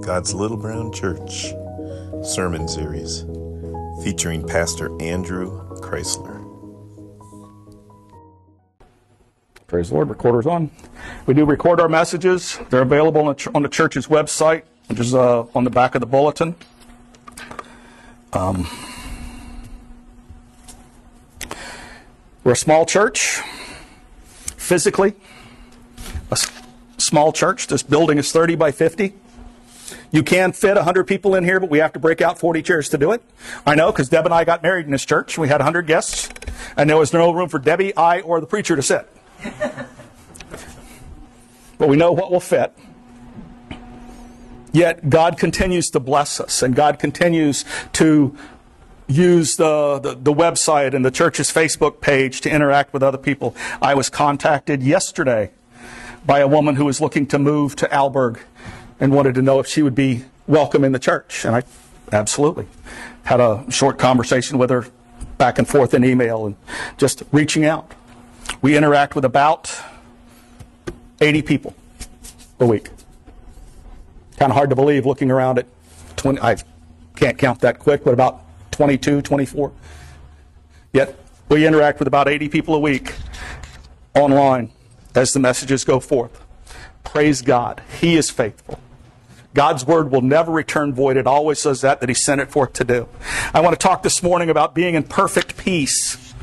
God's Little Brown Church sermon series featuring Pastor Andrew Chrysler. Praise the Lord. Recorder's on. We do record our messages. They're available on the church's website, which is on the back of the bulletin. We're a small church, physically. A small church. This building is 30 by 50. You can fit 100 people in here, but we have to break out 40 chairs to do it. I know, because Deb and I got married in this church. We had 100 guests, and there was no room for Debbie, I, or the preacher to sit. But we know what will fit. Yet God continues to bless us, and God continues to use the website and the church's Facebook page to interact with other people. I was contacted yesterday by a woman who was looking to move to Alberg and wanted to know if she would be welcome in the church. And I absolutely had a short conversation with her, back and forth in email, and just reaching out. We interact with about 80 people a week. Kind of hard to believe looking around at 20. I can't count that quick, but about 22, 24. Yet we interact with about 80 people a week online as the messages go forth. Praise God. He is faithful. God's word will never return void. It always says that He sent it forth to do. I want to talk this morning about being in perfect peace.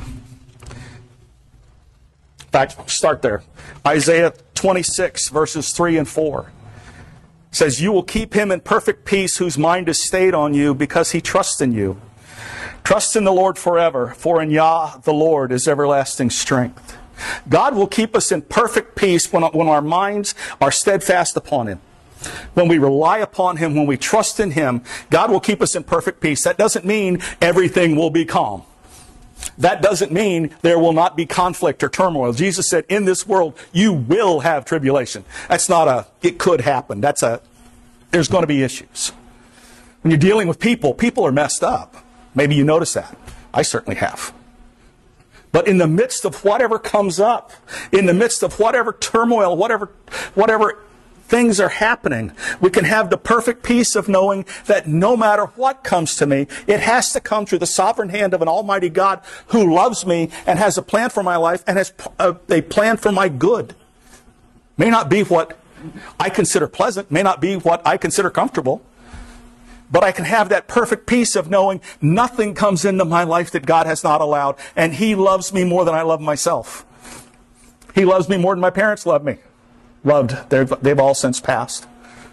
In fact, start there. Isaiah 26, verses 3 and 4. Says, "You will keep him in perfect peace whose mind is stayed on you because he trusts in you. Trust in the Lord forever, for in Yah the Lord is everlasting strength." God will keep us in perfect peace when our minds are steadfast upon Him. When we rely upon Him, when we trust in Him, God will keep us in perfect peace. That doesn't mean everything will be calm. That doesn't mean there will not be conflict or turmoil. Jesus said, in this world, you will have tribulation. That's not it could happen. There's going to be issues. When you're dealing with people are messed up. Maybe you notice that. I certainly have. But in the midst of whatever comes up, in the midst of whatever turmoil, whatever things are happening, we can have the perfect peace of knowing that no matter what comes to me, it has to come through the sovereign hand of an almighty God who loves me and has a plan for my life and has a plan for my good. May not be what I consider pleasant, may not be what I consider comfortable, but I can have that perfect peace of knowing nothing comes into my life that God has not allowed, and He loves me more than I love myself. He loves me more than my parents love me. They've all since passed.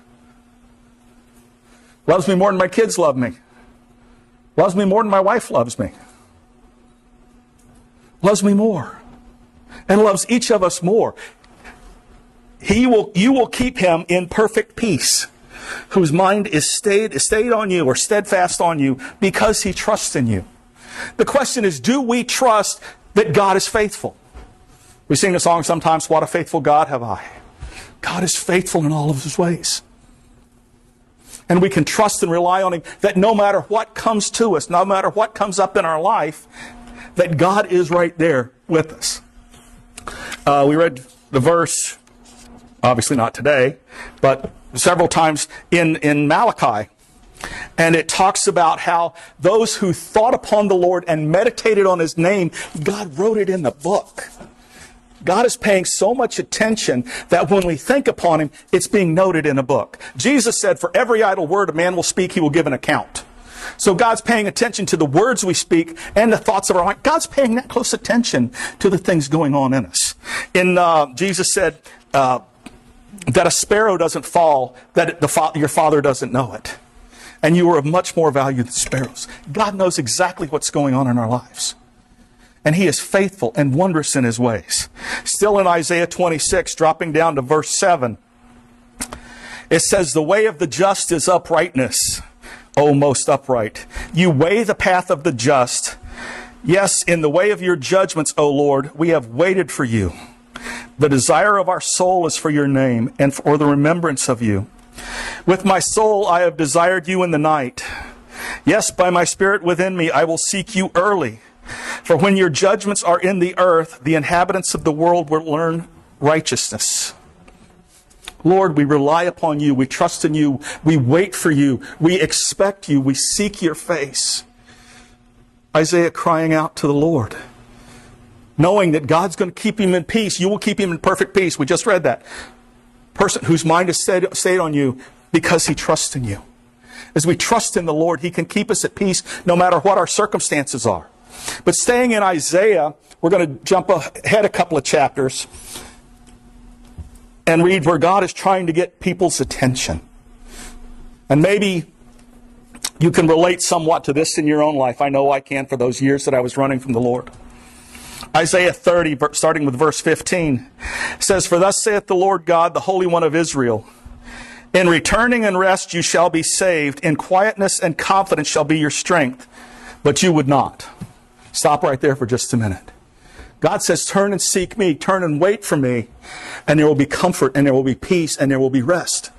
Loves me more than my kids love me. Loves me more than my wife loves me. Loves me more. And loves each of us more. You will keep him in perfect peace, whose mind is stayed on you or steadfast on you because he trusts in you. The question is, do we trust that God is faithful? We sing the song sometimes, "What a faithful God have I." God is faithful in all of His ways. And we can trust and rely on Him that no matter what comes to us, no matter what comes up in our life, that God is right there with us. We read the verse, obviously not today, but several times in Malachi. And it talks about how those who thought upon the Lord and meditated on His name, God wrote it in the book. God is paying so much attention that when we think upon Him, it's being noted in a book. Jesus said, for every idle word a man will speak, he will give an account. So God's paying attention to the words we speak and the thoughts of our mind. God's paying that close attention to the things going on in us. Jesus said that a sparrow doesn't fall, that your Father doesn't know it. And you are of much more value than sparrows. God knows exactly what's going on in our lives. And He is faithful and wondrous in His ways. Still in Isaiah 26, dropping down to verse 7, it says, "The way of the just is uprightness, O most upright. You weigh the path of the just. Yes, in the way of your judgments, O Lord, we have waited for you. The desire of our soul is for your name and for the remembrance of you. With my soul I have desired you in the night. Yes, by my spirit within me I will seek you early. For when your judgments are in the earth, the inhabitants of the world will learn righteousness." Lord, we rely upon you. We trust in you. We wait for you. We expect you. We seek your face. Isaiah crying out to the Lord, knowing that God's going to keep him in peace. You will keep him in perfect peace. We just read that. Person whose mind is stayed on you because he trusts in you. As we trust in the Lord, he can keep us at peace no matter what our circumstances are. But staying in Isaiah, we're going to jump ahead a couple of chapters and read where God is trying to get people's attention. And maybe you can relate somewhat to this in your own life. I know I can, for those years that I was running from the Lord. Isaiah 30, starting with verse 15, says, "For thus saith the Lord God, the Holy One of Israel, in returning and rest you shall be saved. In quietness and confidence shall be your strength. But you would not." Stop right there for just a minute. God says, turn and seek me. Turn and wait for me. And there will be comfort, and there will be peace, and there will be rest.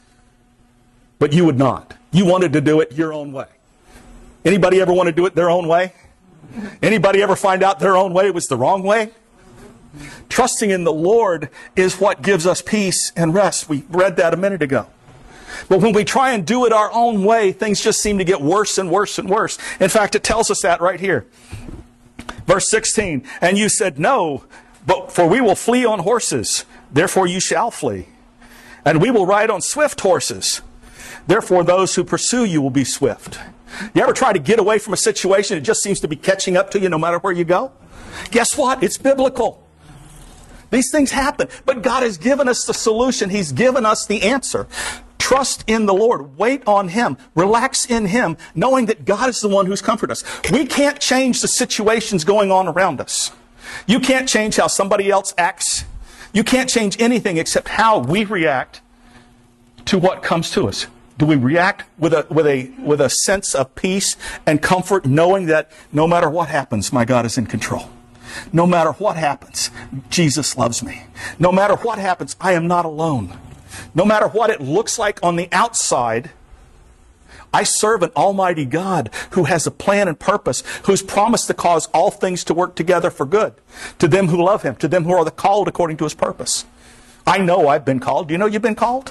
But you would not. You wanted to do it your own way. Anybody ever want to do it their own way? Anybody ever find out their own way was the wrong way? Trusting in the Lord is what gives us peace and rest. We read that a minute ago. But when we try and do it our own way, things just seem to get worse and worse and worse. In fact, it tells us that right here. Verse 16, "And you said, no, but for we will flee on horses, therefore you shall flee. And we will ride on swift horses, therefore those who pursue you will be swift." You ever try to get away from a situation that just seems to be catching up to you no matter where you go? Guess what? It's biblical. These things happen, but God has given us the solution. He's given us the answer. Trust in the Lord. Wait on Him. Relax in Him, knowing that God is the one who's comforted us. We can't change the situations going on around us. You can't change how somebody else acts. You can't change anything except how we react to what comes to us. Do we react with a sense of peace and comfort, knowing that no matter what happens, my God is in control? No matter what happens, Jesus loves me. No matter what happens, I am not alone. No matter what it looks like on the outside, I serve an almighty God who has a plan and purpose, who's promised to cause all things to work together for good, to them who love Him, to them who are the called according to His purpose. I know I've been called. Do you know you've been called?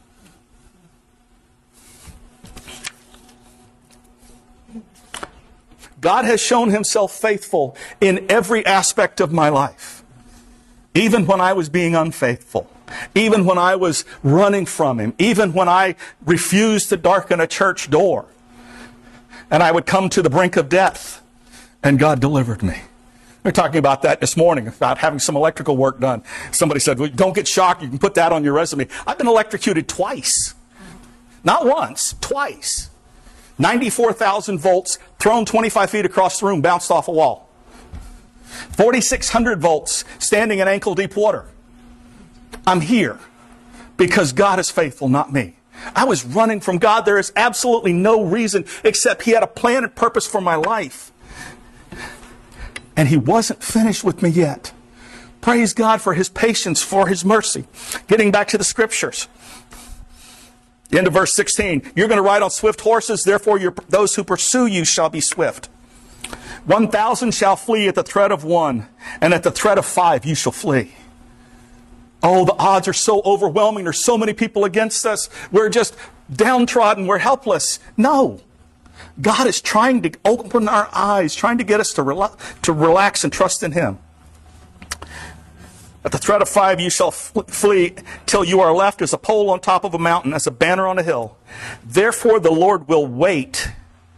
God has shown Himself faithful in every aspect of my life. Even when I was being unfaithful. Even when I was running from Him. Even when I refused to darken a church door. And I would come to the brink of death. And God delivered me. We were talking about that this morning, about having some electrical work done. Somebody said, well, don't get shocked. You can put that on your resume. I've been electrocuted twice. Not once, twice. 94,000 volts, thrown 25 feet across the room, bounced off a wall. 4,600 volts, standing in ankle-deep water. I'm here because God is faithful, not me. I was running from God. There is absolutely no reason except He had a plan and purpose for my life. And He wasn't finished with me yet. Praise God for His patience, for His mercy. Getting back to the Scriptures. End of verse 16. You're going to ride on swift horses, therefore those who pursue you shall be swift. 1,000 shall flee at the threat of one, and at the threat of 5 you shall flee. Oh, the odds are so overwhelming. There's so many people against us. We're just downtrodden. We're helpless. No. God is trying to open our eyes, trying to get us to relax and trust in Him. At the threat of 5 you shall flee till you are left as a pole on top of a mountain, as a banner on a hill. Therefore the Lord will wait.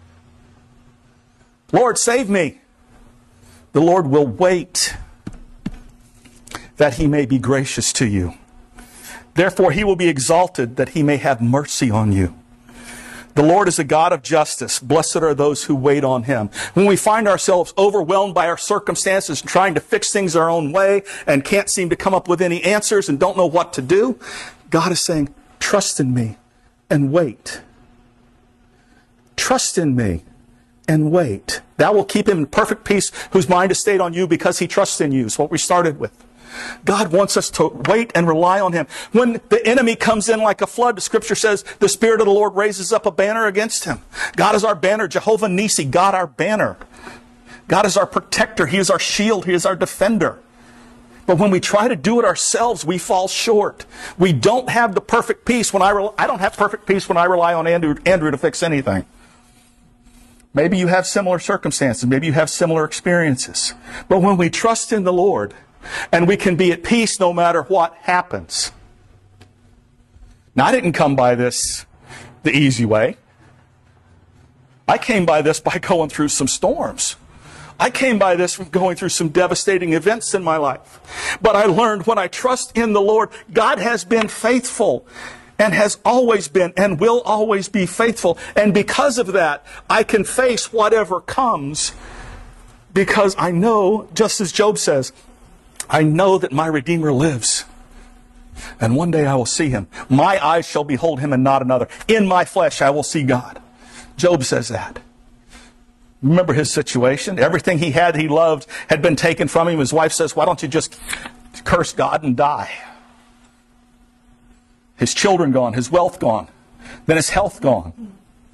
Lord, save me. The Lord will wait that He may be gracious to you. Therefore He will be exalted that He may have mercy on you. The Lord is a God of justice. Blessed are those who wait on Him. When we find ourselves overwhelmed by our circumstances, trying to fix things our own way, and can't seem to come up with any answers and don't know what to do, God is saying, trust in me and wait. Trust in me and wait. That will keep him in perfect peace whose mind is stayed on you because he trusts in you. Is what we started with. God wants us to wait and rely on Him. When the enemy comes in like a flood, the Scripture says the Spirit of the Lord raises up a banner against him. God is our banner. Jehovah Nisi, God our banner. God is our protector. He is our shield. He is our defender. But when we try to do it ourselves, we fall short. We don't have the perfect peace. I don't have perfect peace when I rely on Andrew to fix anything. Maybe you have similar circumstances. Maybe you have similar experiences. But when we trust in the Lord, and we can be at peace no matter what happens. Now, I didn't come by this the easy way. I came by this by going through some storms. I came by this from going through some devastating events in my life. But I learned when I trust in the Lord, God has been faithful and has always been and will always be faithful. And because of that, I can face whatever comes because I know, just as Job says, I know that my Redeemer lives. And one day I will see him. My eyes shall behold him and not another. In my flesh I will see God. Job says that. Remember his situation. Everything he had, he loved, had been taken from him. His wife says, why don't you just curse God and die? His children gone, his wealth gone, then his health gone.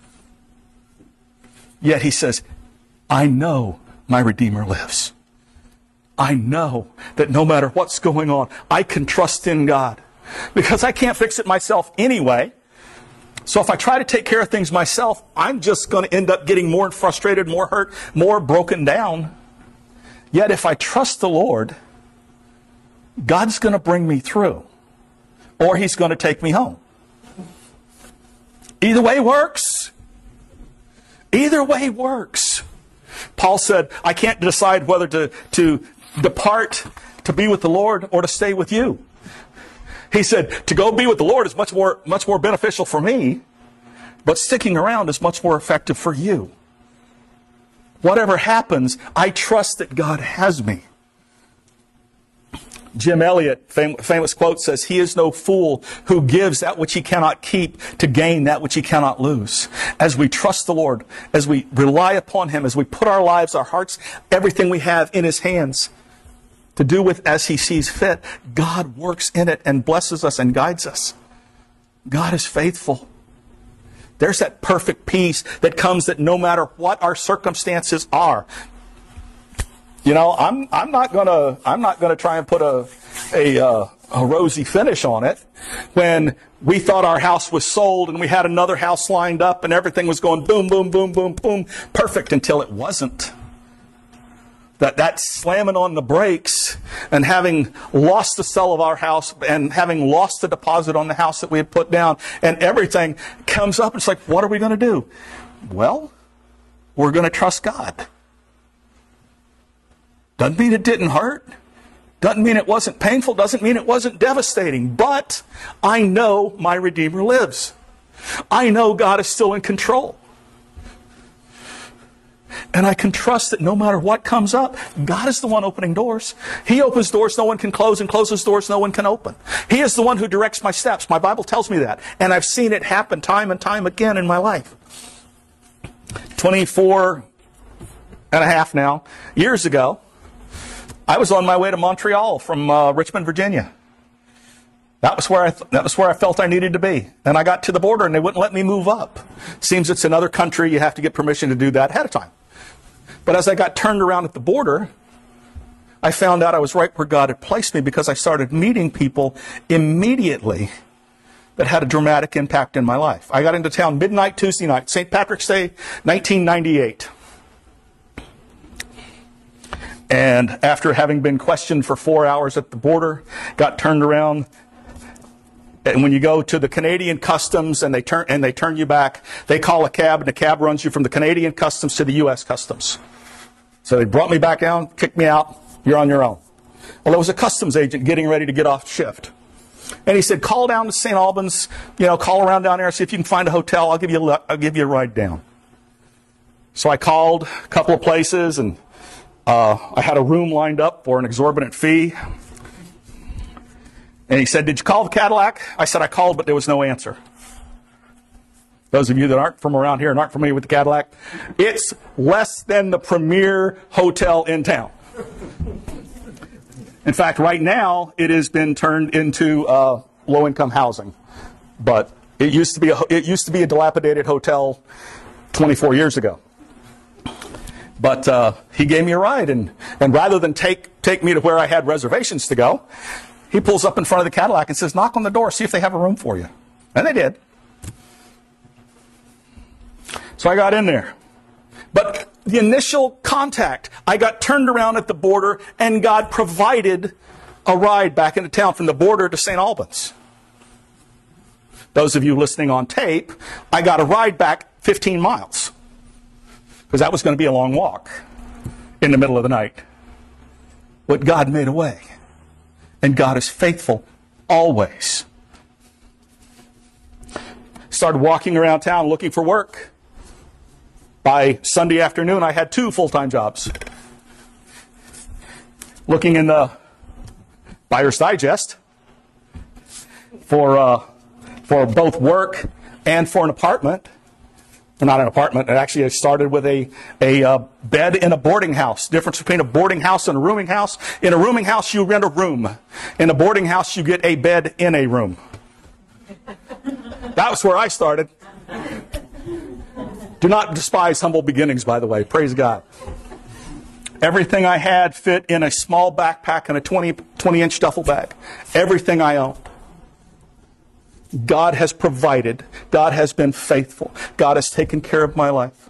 Yet he says, I know my Redeemer lives. I know that no matter what's going on, I can trust in God. Because I can't fix it myself anyway. So if I try to take care of things myself, I'm just going to end up getting more frustrated, more hurt, more broken down. Yet if I trust the Lord, God's going to bring me through. Or He's going to take me home. Either way works. Either way works. Paul said, I can't decide whether to depart to be with the Lord or to stay with you. He said, to go be with the Lord is much more beneficial for me, but sticking around is much more effective for you. Whatever happens, I trust that God has me. Jim Elliot, famous quote says, he is no fool who gives that which he cannot keep to gain that which he cannot lose. As we trust the Lord, as we rely upon Him, as we put our lives, our hearts, everything we have in His hands to do with as He sees fit, God works in it and blesses us and guides us. God is faithful. There's that perfect peace that comes that no matter what our circumstances are. You know, I'm not gonna try and put a rosy finish on it. When we thought our house was sold and we had another house lined up and everything was going boom, boom, boom, boom, boom, perfect until it wasn't. That slamming on the brakes and having lost the sale of our house and having lost the deposit on the house that we had put down and everything comes up. It's like, what are we going to do? Well, we're going to trust God. Doesn't mean it didn't hurt. Doesn't mean it wasn't painful. Doesn't mean it wasn't devastating. But I know my Redeemer lives. I know God is still in control. And I can trust that no matter what comes up, God is the one opening doors. He opens doors no one can close and closes doors no one can open. He is the one who directs my steps. My Bible tells me that. And I've seen it happen time and time again in my life. 24 and a half now, years ago, I was on my way to Montreal from Richmond, Virginia. That was where I felt I needed to be. And I got to the border and they wouldn't let me move up. Seems it's another country. You have to get permission to do that ahead of time. But as I got turned around at the border, I found out I was right where God had placed me because I started meeting people immediately that had a dramatic impact in my life. I got into town midnight Tuesday night, St. Patrick's Day, 1998. And after having been questioned for 4 hours at the border, got turned around. And when you go to the Canadian Customs and they turn you back, they call a cab and the cab runs you from the Canadian Customs to the U.S. Customs. So they brought me back down, kicked me out. You're on your own. Well, there was a customs agent getting ready to get off shift. And he said, call down to St. Albans, call around down there, see if you can find a hotel. I'll give you a ride down. So I called a couple of places and I had a room lined up for an exorbitant fee. And he said, did you call the Cadillac? I said, I called, but there was no answer. Those of you that aren't from around here and aren't familiar with the Cadillac, it's less than the premier hotel in town. In fact, right now, it has been turned into low-income housing. But it used to be a dilapidated hotel 24 years ago. But he gave me a ride, and rather than take me to where I had reservations to go, he pulls up in front of the Cadillac and says, knock on the door, see if they have a room for you. And they did. So I got in there. But the initial contact, I got turned around at the border, and God provided a ride back into town from the border to St. Albans. Those of you listening on tape, I got a ride back 15 miles. Because that was going to be a long walk in the middle of the night. But God made a way. And God is faithful always. Started walking around town looking for work. By Sunday afternoon, I had 2 full-time jobs. Looking in the Buyer's Digest for both work and for an apartment. Not an apartment. It actually started with a bed in a boarding house. Difference between a boarding house and a rooming house. In a rooming house, you rent a room. In a boarding house, you get a bed in a room. That was where I started. Do not despise humble beginnings, by the way. Praise God. Everything I had fit in a small backpack and a 20-inch duffel bag. Everything I owned. God has provided. God has been faithful. God has taken care of my life.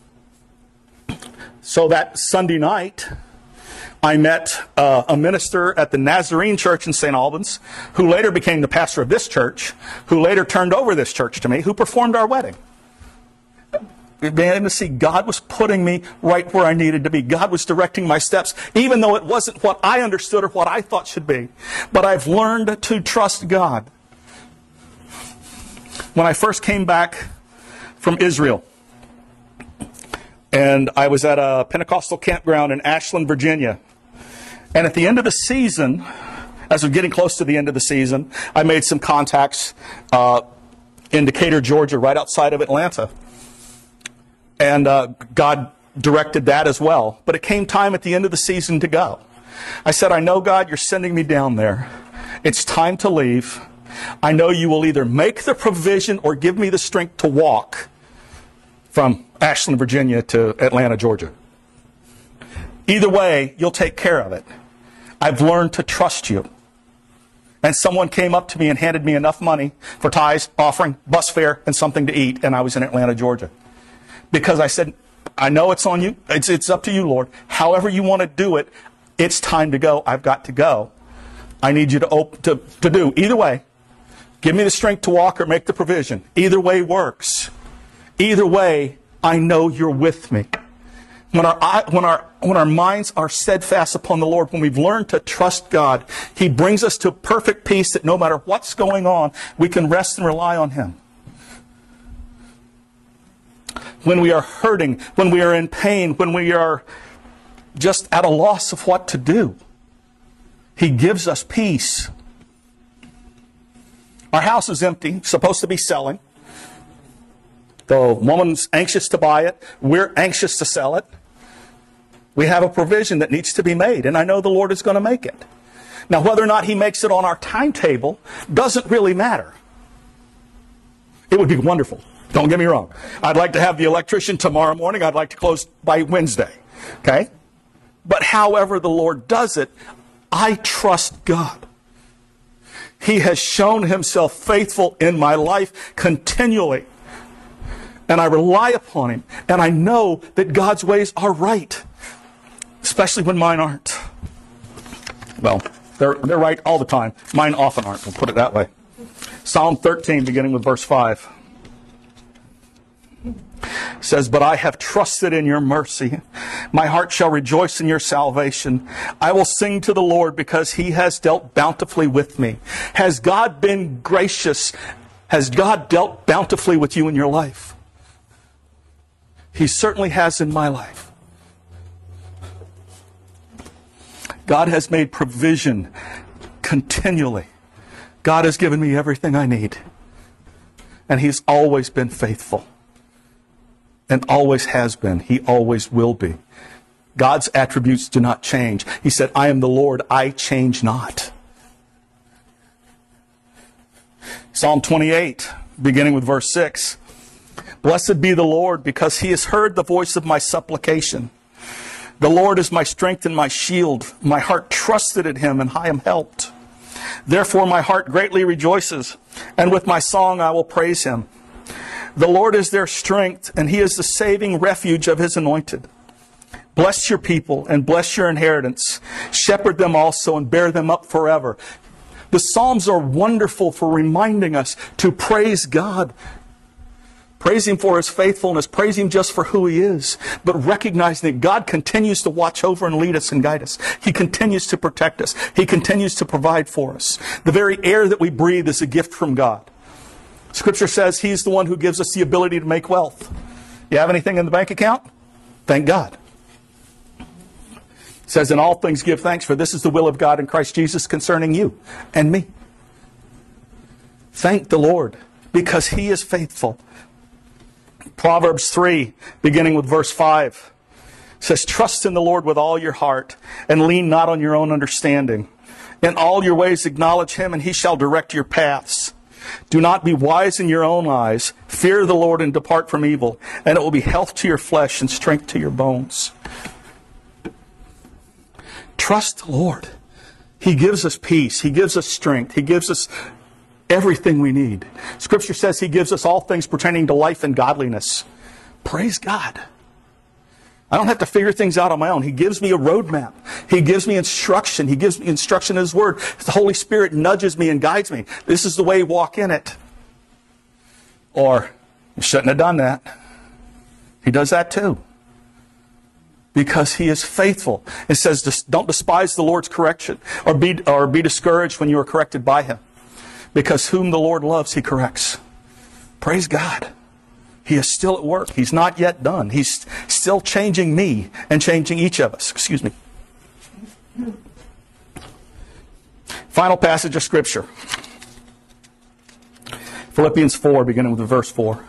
So that Sunday night, I met a minister at the Nazarene Church in St. Albans, who later became the pastor of this church, who later turned over this church to me, who performed our wedding. Being able to see God was putting me right where I needed to be. God was directing my steps, even though it wasn't what I understood or what I thought should be. But I've learned to trust God. When I first came back from Israel, and I was at a Pentecostal campground in Ashland, Virginia, and at the end of the season, as we're getting close to the end of the season, I made some contacts in Decatur, Georgia, right outside of Atlanta. And God directed that as well. But it came time at the end of the season to go. I said, I know, God, you're sending me down there. It's time to leave. I know you will either make the provision or give me the strength to walk from Ashland, Virginia to Atlanta, Georgia. Either way, you'll take care of it. I've learned to trust you. And someone came up to me and handed me enough money for tithes, offering, bus fare, and something to eat, and I was in Atlanta, Georgia. Because I said, I know it's on you. It's up to you, Lord. However you want to do it, it's time to go. I've got to go. I need you to do. Either way, give me the strength to walk or make the provision. Either way works. Either way, I know you're with me. When our minds are steadfast upon the Lord, when we've learned to trust God, He brings us to perfect peace that no matter what's going on, we can rest and rely on Him. When we are hurting, when we are in pain, when we are just at a loss of what to do, He gives us peace. Our house is empty, supposed to be selling. The woman's anxious to buy it. We're anxious to sell it. We have a provision that needs to be made, and I know the Lord is going to make it. Now, whether or not He makes it on our timetable doesn't really matter. It would be wonderful. Don't get me wrong. I'd like to have the electrician tomorrow morning. I'd like to close by Wednesday. Okay? But however the Lord does it, I trust God. He has shown Himself faithful in my life continually. And I rely upon Him. And I know that God's ways are right. Especially when mine aren't. Well, they're right all the time. Mine often aren't. We'll put it that way. Psalm 13, beginning with verse 5. Says, but I have trusted in your mercy. My heart shall rejoice in your salvation. I will sing to the Lord because He has dealt bountifully with me. Has God been gracious? Has God dealt bountifully with you in your life? He certainly has in my life. God has made provision continually. God has given me everything I need. And He's always been faithful. And always has been. He always will be. God's attributes do not change. He said, I am the Lord, I change not. Psalm 28, beginning with verse 6. Blessed be the Lord, because He has heard the voice of my supplication. The Lord is my strength and my shield. My heart trusted in him, and I am helped. Therefore my heart greatly rejoices, and with my song I will praise him. The Lord is their strength, and he is the saving refuge of his anointed. Bless your people and bless your inheritance. Shepherd them also and bear them up forever. The Psalms are wonderful for reminding us to praise God. Praise him for his faithfulness. Praise him just for who he is. But recognizing that God continues to watch over and lead us and guide us. He continues to protect us. He continues to provide for us. The very air that we breathe is a gift from God. Scripture says he's the one who gives us the ability to make wealth. You have anything in the bank account? Thank God. It says, in all things give thanks, for this is the will of God in Christ Jesus concerning you and me. Thank the Lord, because he is faithful. Proverbs 3, beginning with verse 5, says, trust in the Lord with all your heart, and lean not on your own understanding. In all your ways acknowledge him, and he shall direct your paths. Do not be wise in your own eyes. Fear the Lord and depart from evil, and it will be health to your flesh and strength to your bones. Trust the Lord. He gives us peace. He gives us strength. He gives us everything we need. Scripture says he gives us all things pertaining to life and godliness. Praise God. I don't have to figure things out on my own. He gives me a roadmap. He gives me instruction. He gives me instruction in his word. The Holy Spirit nudges me and guides me. This is the way, walk in it. Or, you shouldn't have done that. He does that too. Because he is faithful. It says, don't despise the Lord's correction, or be discouraged when you are corrected by him. Because whom the Lord loves, he corrects. Praise God. He is still at work. He's not yet done. He's still changing me and changing each of us. Excuse me. Final passage of Scripture. Philippians 4, beginning with verse 4.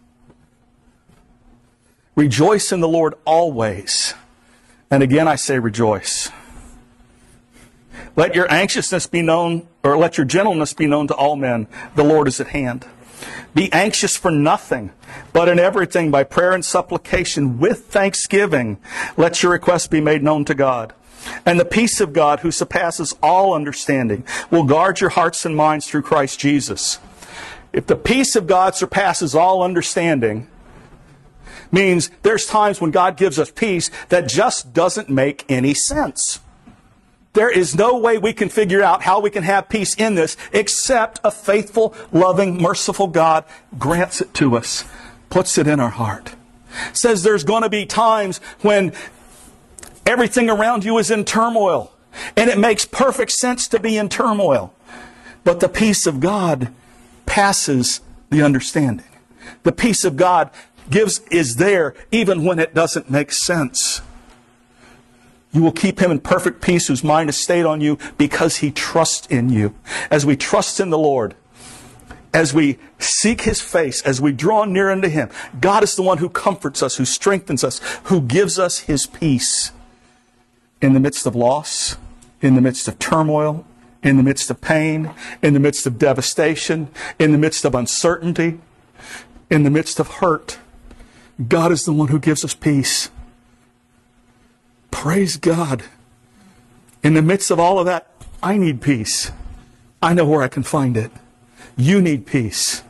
Rejoice in the Lord always. And again I say rejoice. Let your anxiousness be known, or let your gentleness be known to all men. The Lord is at hand. Be anxious for nothing, but in everything by prayer and supplication with thanksgiving, let your requests be made known to God. And the peace of God, who surpasses all understanding, will guard your hearts and minds through Christ Jesus. If the peace of God surpasses all understanding, means there's times when God gives us peace that just doesn't make any sense. There is no way we can figure out how we can have peace in this except a faithful, loving, merciful God grants it to us, puts it in our heart. Says there's going to be times when everything around you is in turmoil, and it makes perfect sense to be in turmoil. But the peace of God passes the understanding. The peace of God is there even when it doesn't make sense. You will keep him in perfect peace whose mind is stayed on you because he trusts in you. As we trust in the Lord, as we seek his face, as we draw near unto him, God is the one who comforts us, who strengthens us, who gives us his peace in the midst of loss, in the midst of turmoil, in the midst of pain, in the midst of devastation, in the midst of uncertainty, in the midst of hurt. God is the one who gives us peace. Praise God. In the midst of all of that, I need peace. I know where I can find it. You need peace.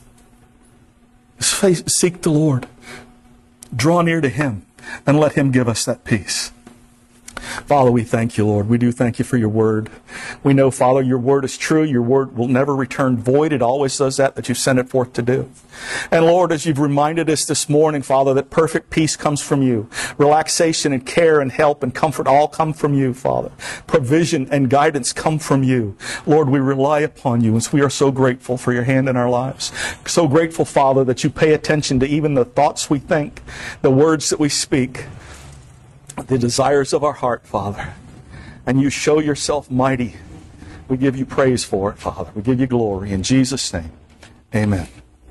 Seek the Lord. Draw near to him and let him give us that peace. Father, we thank you, Lord. We do thank you for your word. We know, Father, your word is true. Your word will never return void. It always does that you send it forth to do. And Lord, as you've reminded us this morning, Father, that perfect peace comes from you. Relaxation and care and help and comfort all come from you, Father. Provision and guidance come from you. Lord, we rely upon you, and we are so grateful for your hand in our lives. So grateful, Father, that you pay attention to even the thoughts we think, the words that we speak, the desires of our heart, Father. And you show yourself mighty. We give you praise for it, Father. We give you glory. In Jesus' name, amen.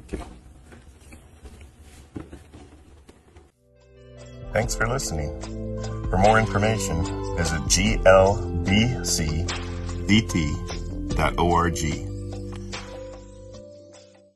Thanks for listening. For more information, visit glbcdt.org.